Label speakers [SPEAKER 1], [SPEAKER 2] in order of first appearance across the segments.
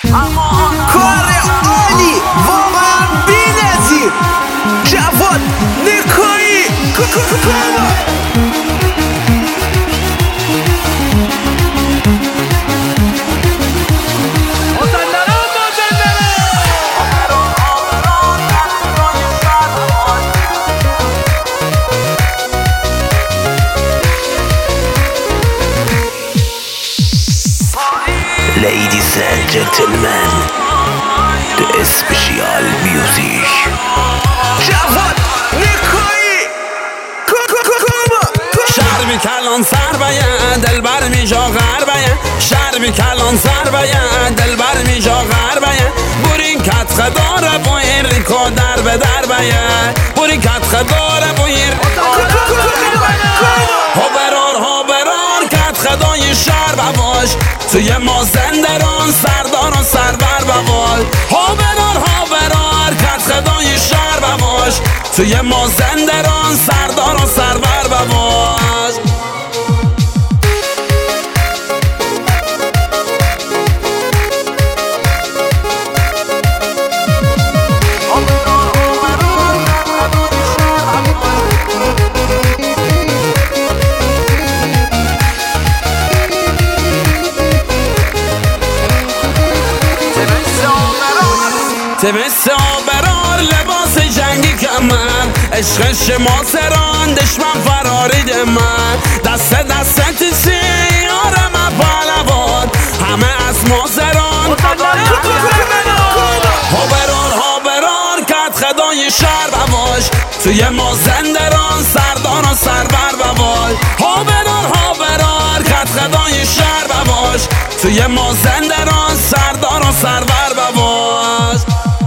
[SPEAKER 1] کار عالی، واقعا بی‌نظیر. جواد نکایی
[SPEAKER 2] Ladies and gentlemen, the special music.
[SPEAKER 1] جواد نکایی
[SPEAKER 3] شهر بی کلان سر بیه دل بر می جا غر بیه شهر بی کلان سر بیه دل بر می جا غر بیه بورین کت خداره بویر ریکو در به در بیه بورین کت خداره بویر ها کت خدای شهر بواش توی ما زندران سردار و سربر بوال ها برار کت خدای شهر بواش توی ما زندران سردار و سربر بواش تمس آبرار لباس جنگی کمن عشق شما سران دشمن فرارید من دست سیارم پهلوان همه از ما سران ها برار کت خدای شهر بواش توی ما زندران سردار و سربر بوال ها برار کت خدای شهر بواش توی ما زندران سردار و سربر بواش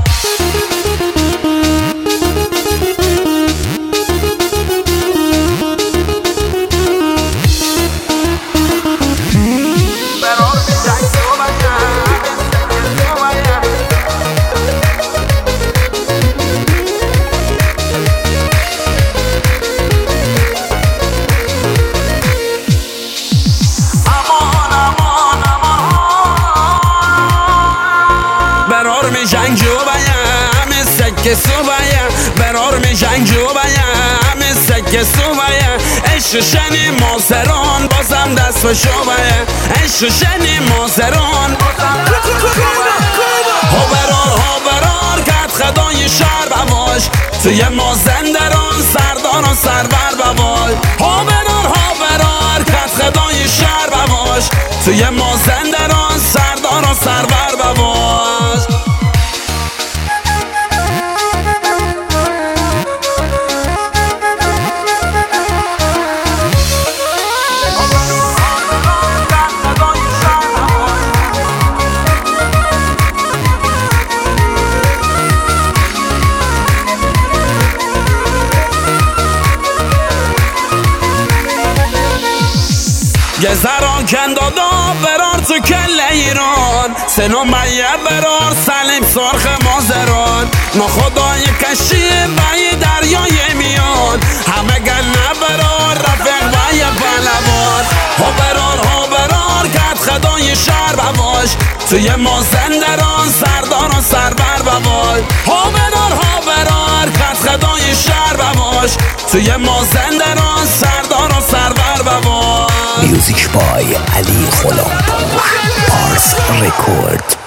[SPEAKER 3] برار می جنگجو بایم سکه سو بایم برار می جنگجو بایم سکه سو بایم عشق شنی ماسران بازم دست و شو بایم عشق شنی ماسران ها برار کت خدای شهر بواش توی ما زندران سردار و سربر بوال ها برار کت خدای شهر بواش توی ما زندران سردار و سربر بواش گذران کندادا برار تو کل ایران سنو میه برار سلیم سرخ مازران نخدای کشی بای دریای میان همه گنه برار رفیق بای پهلوان ها برار کت خدای شهر بواش توی ما زندران سردار و سربر بوال ها برار کت خدای شهر بواش توی ما زندران سردار و سربر بوال
[SPEAKER 2] Music by Ali Kholampur, Pars Record.